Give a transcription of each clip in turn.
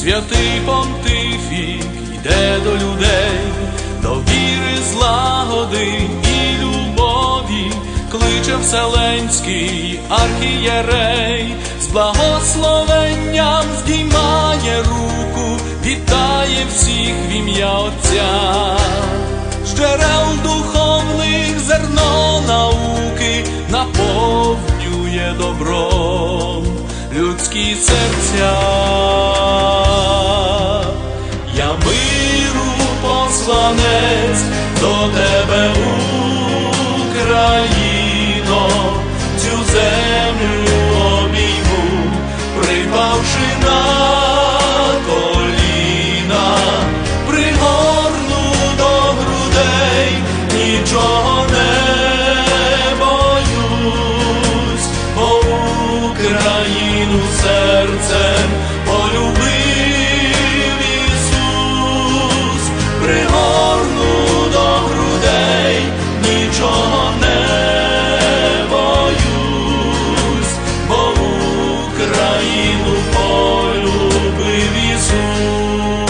святий понтифік йде до людей, до віри, злагоди і любові, кличе Вселенський архієрей, з благословенням здіймає руку, вітає всіх в ім'я Отця. З джерел духовних зерно науки наповнює добром людські серця. Я миру посланець до тебе, Україно, цю землю обійму, припавши на коліна, пригорну до грудей, нічого не боюсь, бо Україну серцем полюбив Ісус. Пригорну до грудей, нічого не боюсь, бо Україну полюбив Ісус.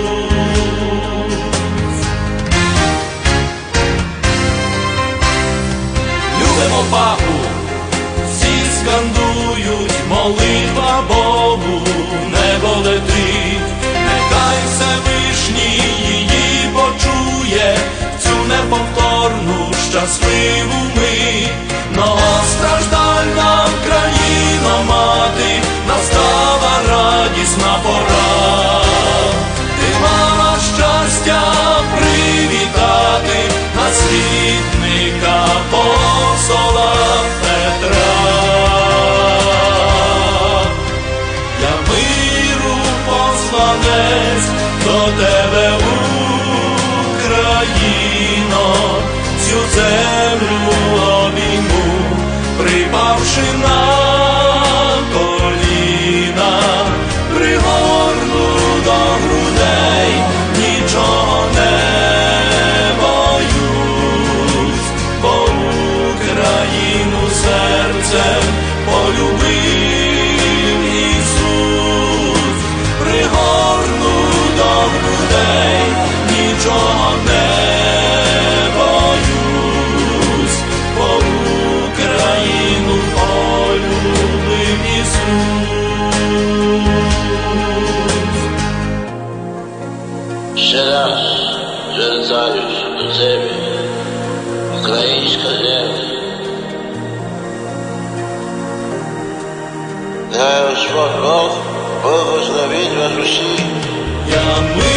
Любимо папу, всі скандують, молитва Богу, небо летить, нехай Всевишній її почує, в цю неповторну щасливу мить. Многостраждальна країна мати, настала радісна пора. Ти мала щастя привітати наслідника апостола Петра. Я миру посланець до тебе, Україно, цю землю обійму, припавши на коліна, пригорну до грудей, нічого не боюсь, бо Україну серцем полюбив Ісус. Пригорну до грудей, нічого не боюсь, бо Україну полюбив Ісус. Ще раз звертаюсь до тебе, українська земля. Нехай Господь Бог благословить вас усіх. Я